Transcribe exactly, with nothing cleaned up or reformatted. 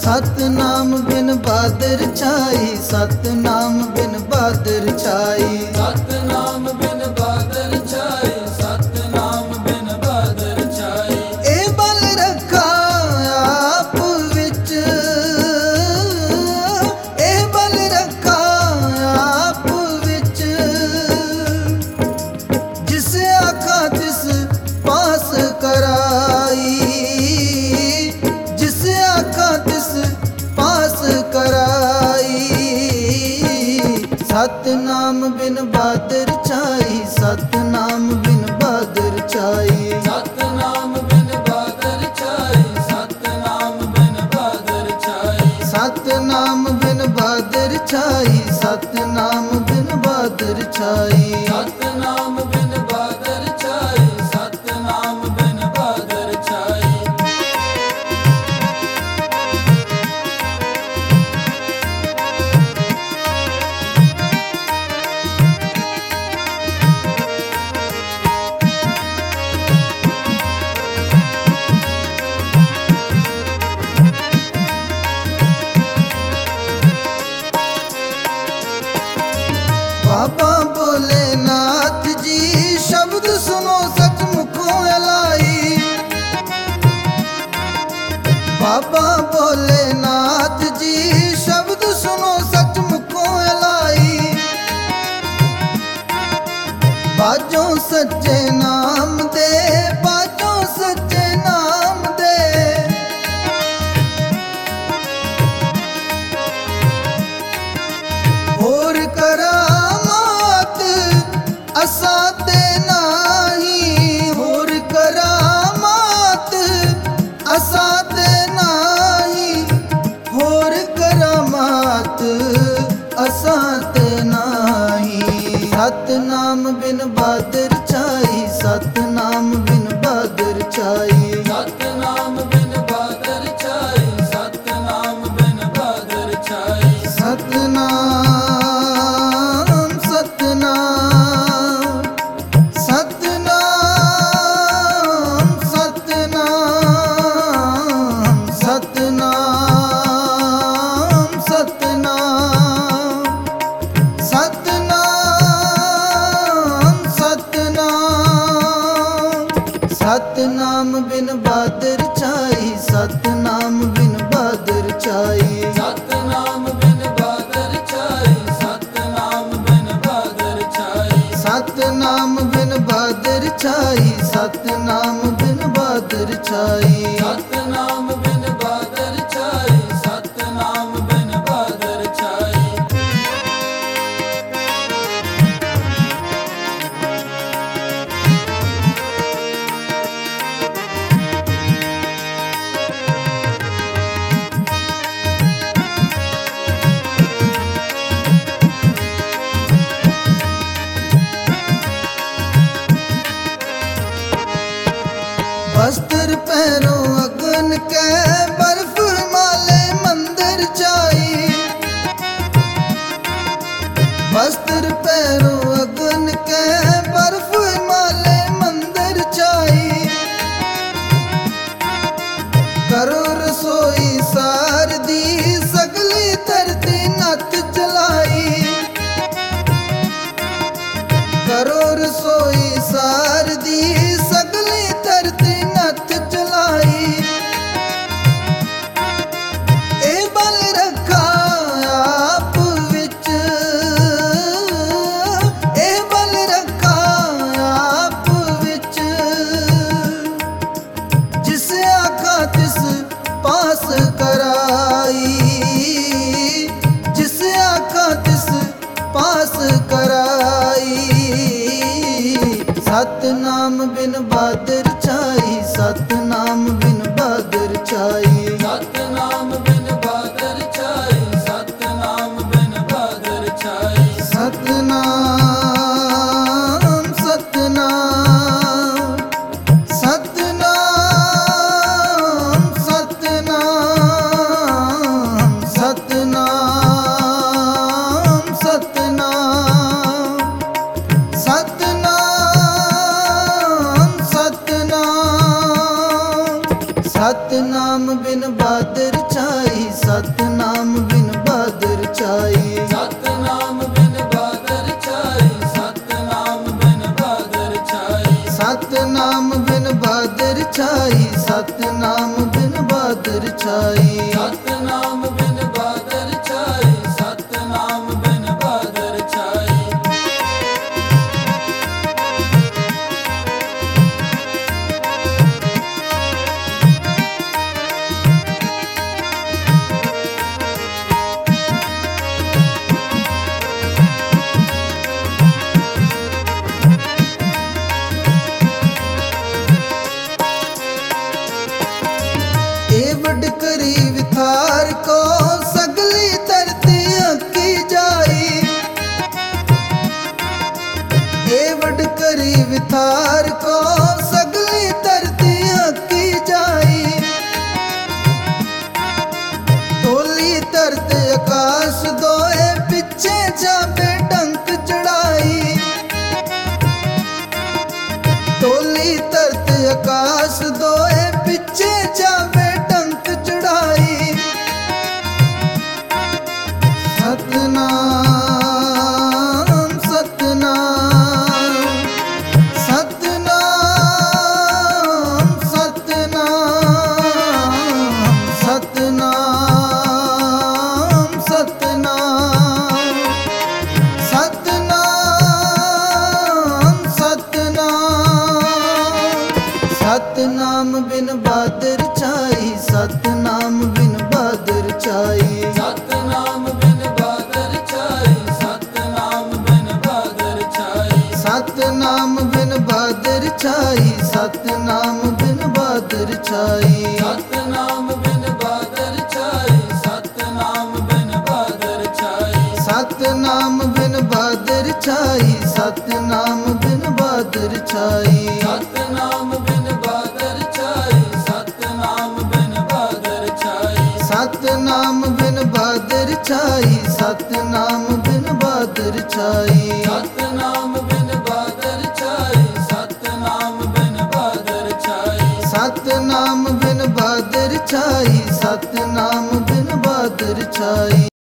सतनाम बिन बादर छाई, सतनाम बिन बादर छाई, सतनाम बिन बादर छाई, सतनाम बिन बादर छाई। ए बल रखा आप विच, ए बल रखा आप विच, जिस आखा तिस पास कराई, जिस आखा तिस पास कराई। सतनाम बिन बादर छाई, सतनाम बिन बादर छाई, सतनाम बिन बादर छाई, सतनाम बिन बादर छाई। सतनाम बिन बादर छाई, सतनाम बिन बादर छाई। सतनाम बिन बादर छाई, सतनाम बिन बादर छाई। बाबा भोलेनाथ जी शब्द सुनो सच मुखों अलाई, बाबा भोलेनाथ जी शब्द सुनो सच मुखों अलाई। बाजों सच्चे नाम दे, बाजों सच्चे नाम दे, होर करामात असा ते नाही, होर करामात असा ते नाही, होर करामात असा ते नाही। सतनाम बिन बादर छाई, सतनाम बिन बादर छाई, सतनाम बिन बादर छाई, सतनाम बिन बादर छाई। सतनाम सतनाम सतनाम सतनाम सतनाम सतनाम सतनाम सतनाम। सतनाम बिन बादर छाई, सतनाम बिन बादर छाई, सतनाम बिन बादर छाई, सतनाम बिन बादर छाई। सतनाम बिन बादर छाई, सतनाम बिन बादर छाई। सतनाम बिन बादर छाई, सतनाम बिन बादर छाई। वस्त्र पहनो अगन के, बर्फ हिमालय मंदिर छाई, वस्त्र पहनो अगन के, बर्फ हिमालय मंदिर छाई। करो रसोई सारदी, सगली धरती नत जलाई, करो रसोई सारदी, सगली धरती नत जलाई। ए बल रखा आप विच, ए बल रखा आप विच, जिस आखा तिस पास कराई, जिस आखा तिस पास कराई। सतनाम बिन बादर छाई, सतनाम बिन बादर छाई, सतनाम बिन बादर छाई, सतनाम बिन बादर छाई। सतनाम सतनाम सतनाम सतनाम सतनाम सतनाम सतनाम सतनाम सतनाम बिन बादर बहादुर छाई सतनाम बिन बहादुर छाई सतनाम बिन बहादुर छाई सतनाम बिन बहादुर छाई सतनाम बिन बहादुर छाई सतनाम बिन बहादुर छाई सतनाम बिन बहादुर छाई सतनाम बिन बहादुर छाई एवड करी विथार को सगली धरती अकी जाई एवड करी विथार को सगली धरती अकी जाई तोली तरत आकाश दोए पीछे जाबे डंक चढ़ाई तोली तरत आकाश दोए पीछे जाबे डंक चढ़ाई सतनाम सतनाम सतनाम सतनाम सतनाम सतनाम सतनाम सतनाम सतनाम बिन बहादुर छाई सतनाम बिन बहादुर छाई सतनाम बिन बहादुर छाई सतनाम बिन बहादुर छाई सतनाम बिन बहादुर छाई सतनाम बिन बहादुर छाई सतनाम बिन बहादुर छाई सतनाम बिन बहादुर छाई सतनाम बिन बहादुर छाई सतनाम बिन बहादुर छाई सतनाम बिन बहादुर छाई सतनाम बिन बहादुर छाई सतनाम बिन बहादुर छाई सतनाम बिन बहादुर छाई सतनाम बिन बहादुर छाई सतनाम बिन बहादुर छाई सतनाम बिन बहादुर छाई सतनाम बिन बहादुर छाई।